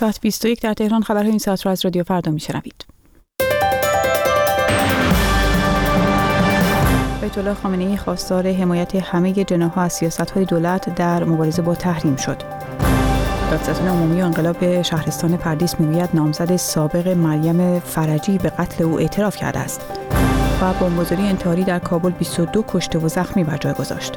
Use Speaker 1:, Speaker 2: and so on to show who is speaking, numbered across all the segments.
Speaker 1: ساعت 21 در تهران. خبرهای این ساعت را از رادیو فردا میشنوید. آیت الله خامنه‌ای خواستار حمایت همه جناح‌ها از سیاست‌های دولت در مبارزه با تحریم شد. دادستان عمومی انقلاب شهرستان پردیس میگوید نامزد سابق مریم فرجی به قتل او اعتراف کرده است و بمبگذاری انتحاری در کابل 22 کشته و زخمی بر جای گذاشت.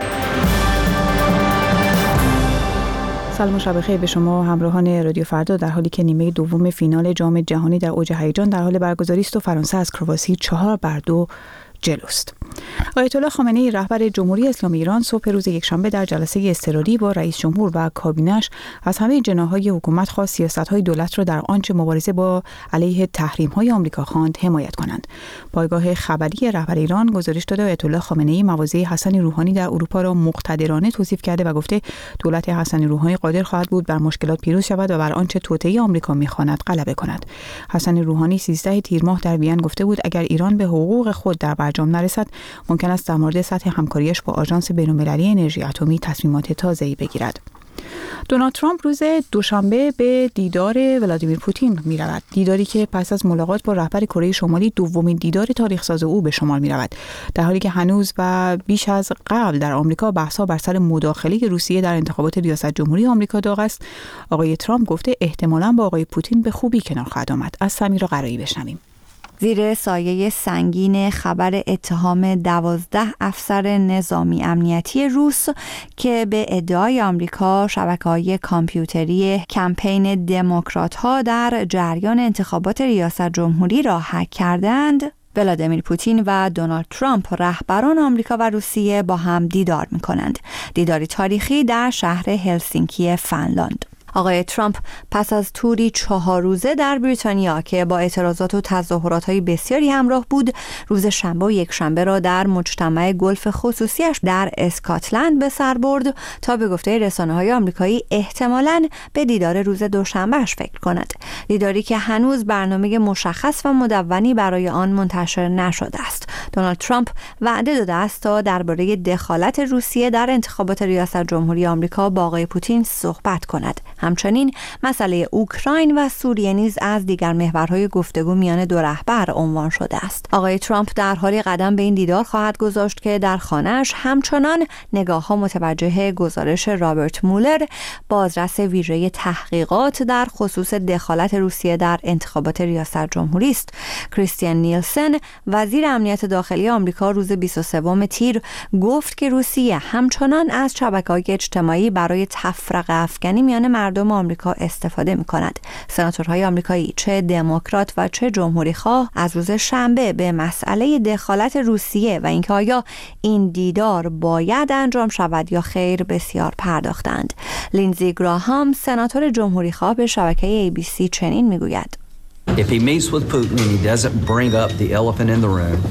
Speaker 1: سلام و شب بخیر به شما همراهان رادیو فردا. در حالی که نیمه دوم فینال جام جهانی در اوج هیجان در حال برگزاری است و فرانسه از کرواسی 4-2 جلوست. آیت الله خامنه‌ای رهبر جمهوری اسلامی ایران صبح روز یکشنبه در جلسه اضطراری با رئیس جمهور و کابینه‌اش از همه جناح‌های حکومت خواست سیاست‌های دولت را در آنچه مبارزه با علیه تحریم‌های آمریکا خواند حمایت کنند. پایگاه خبری رهبر ایران گزارش داده آیت الله خامنه‌ای مواضع حسن روحانی در اروپا را مقتدرانه توصیف کرده و گفته دولت حسن روحانی قادر خواهد بود بر مشکلات پیروز شود و بر آنچه توطئه آمریکا می‌خواند غلبه کند. حسن روحانی 13 تیر ماه در وین گفته بود اگر ایران به حقوق خود در برجام نرسد ممکن است در مورد سطح همکاریش با آژانس بین‌المللی انرژی اتمی تصمیمات تازه‌ای بگیرد. دونالد ترامپ روز دوشنبه به دیدار ولادیمیر پوتین می‌رود. دیداری که پس از ملاقات با رهبر کره شمالی دومین دیدار تاریخ‌ساز او به شمار می‌رود. در حالی که هنوز و بیش از قبل در آمریکا بحث‌ها بر سر مداخله روسیه در انتخابات ریاست جمهوری آمریکا داغ است، آقای ترامپ گفته احتمالاً با آقای پوتین به خوبی کنار خواهد آمد. از سمیرا قرایی بشنویم.
Speaker 2: زیر سایه سنگین خبر اتهام 12 افسر نظامی امنیتی روس که به ادعای آمریکا شبکه‌های کامپیوتری کمپین دموکرات‌ها در جریان انتخابات ریاست جمهوری را هک کردند، ولادیمیر پوتین و دونالد ترامپ رهبران آمریکا و روسیه با هم دیدار می‌کنند. دیداری تاریخی در شهر هلسینکی فنلاند. آقای ترامپ پس از توری 4 روزه در بریتانیا که با اعتراضات و تظاهرات‌های بسیاری همراه بود، روز شنبه و یکشنبه را در مجتمع گلف خصوصیش در اسکاتلند به سر برد تا به گفته رسانه‌های آمریکایی احتمالاً به دیدار روز دوشنبهش فکر کند. دیداری که هنوز برنامه مشخص و مدونی برای آن منتشر نشده است. دونالد ترامپ وعده داده است تا درباره دخالت روسیه در انتخابات ریاست جمهوری آمریکا با آقای پوتین صحبت کند. همچنین مسئله اوکراین و سوریه نیز از دیگر محورهای گفتگو میان دو رهبر عنوان شده است. آقای ترامپ در حالی قدم به این دیدار خواهد گذاشت که در خانه‌اش همچنان نگاه‌ها متوجه گزارش رابرت مولر، بازرس ویژه تحقیقات در خصوص دخالت روسیه در انتخابات ریاست جمهوری است. کریستین نیلسن، وزیر امنیت داخلی آمریکا، روز 23 تیر گفت که روسیه همچنان از شبکه‌های اجتماعی برای تفرقه افکنی میان مردم آمریکا استفاده می‌کند. سناتورهای آمریکایی چه دموکرات و چه جمهوری خواه از روز شنبه به مسئله دخالت روسیه و اینکه آیا این دیدار باید انجام شود یا خیر بسیار پرداختند. لینزی گراهام، سناتور جمهوری خواه، به شبکه ABC چنین میگوید:
Speaker 3: If he meets with Putin and he doesn't bring up the elephant in the room.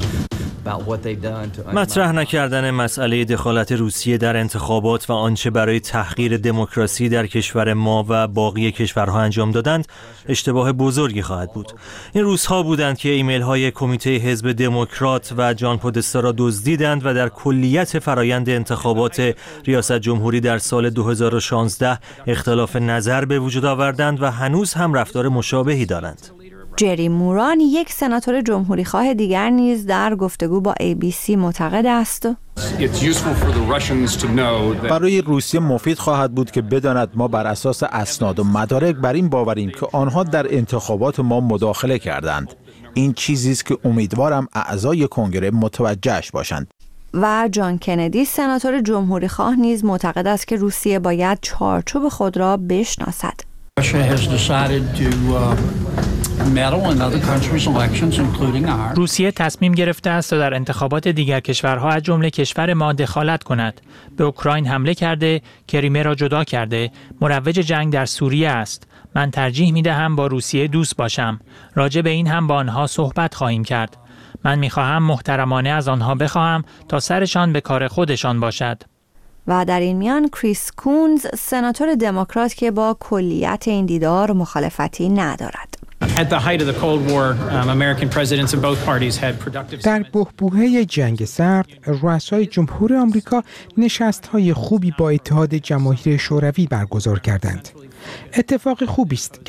Speaker 4: مطرح نکردن مسئله دخالت روسیه در انتخابات و آنچه برای تحقیر دموکراسی در کشور ما و باقی کشورها انجام دادند اشتباه بزرگی خواهد بود. این روزها بودند که ایمیل های کمیته حزب دموکرات و جان پودستا را دزدیدند و در کلیت فرایند انتخابات ریاست جمهوری در سال 2016 اختلاف نظر به وجود آوردند و هنوز هم رفتار مشابهی دارند.
Speaker 2: جری موران، یک سناتور جمهوری خواه دیگر، نیز در گفتگو با ABC معتقد است
Speaker 5: برای روسیه مفید خواهد بود که بداند ما بر اساس اسناد و مدارک بر این باوریم که آنها در انتخابات ما مداخله کردند. این چیزی است که امیدوارم اعضای کنگره متوجهش باشند.
Speaker 2: و جان کندی، سناتور جمهوری خواه، نیز معتقد است که روسیه باید چارچوب خود را بشناسد.
Speaker 6: روسیه تصمیم گرفته است تا در انتخابات دیگر کشورها از جمله کشور ما دخالت کند. به اوکراین حمله کرده، کریمه را جدا کرده، مروج جنگ در سوریه است. من ترجیح می‌دهم با روسیه دوست باشم. راجع به این هم با آنها صحبت خواهیم کرد. من می‌خواهم محترمانه از آنها بخواهم تا سرشان به کار خودشان باشد.
Speaker 2: و در این میان کریس کونز، سناتور دموکرات، که با کلیت این دیدار مخالفتی ندارد.
Speaker 7: در بحبوحه جنگ سرد، رؤسای جمهور آمریکا نشست‌های خوبی با اتحاد جماهیر شوروی برگزار کردند. اتفاق خوبی است